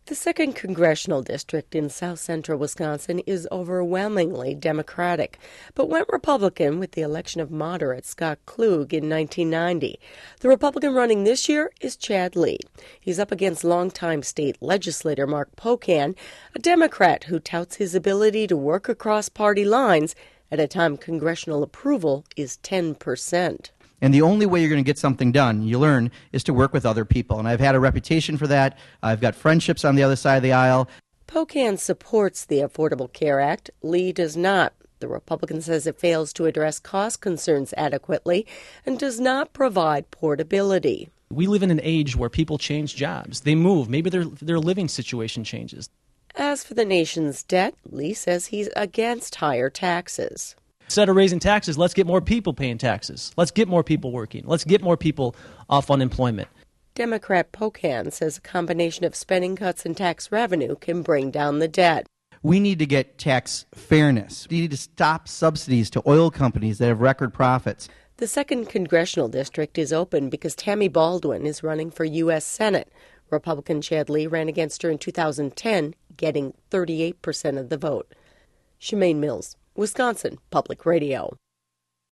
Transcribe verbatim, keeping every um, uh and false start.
The second congressional district in south central Wisconsin is overwhelmingly Democratic, but went Republican with the election of moderate Scott Klug in nineteen ninety. The Republican running this year is Chad Lee. He's up against longtime state legislator Mark Pocan, a Democrat who touts his ability to work across party lines at a time congressional approval is ten percent. And the only way you're going to get something done, you learn, is to work with other people. And I've had a reputation for that. I've got friendships on the other side of the aisle. Pocan supports the Affordable Care Act. Lee does not. The Republican says it fails to address cost concerns adequately and does not provide portability. We live in an age where people change jobs. They move. Maybe their their living situation changes. As for the nation's debt, Lee says he's against higher taxes. Instead of raising taxes, let's get more people paying taxes. Let's get more people working. Let's get more people off unemployment. Democrat Pocan says a combination of spending cuts and tax revenue can bring down the debt. We need to get tax fairness. We need to stop subsidies to oil companies that have record profits. The second congressional district is open because Tammy Baldwin is running for U S Senate. Republican Chad Lee ran against her in two thousand ten, getting thirty-eight percent of the vote. Shemaine Mills, Wisconsin Public Radio.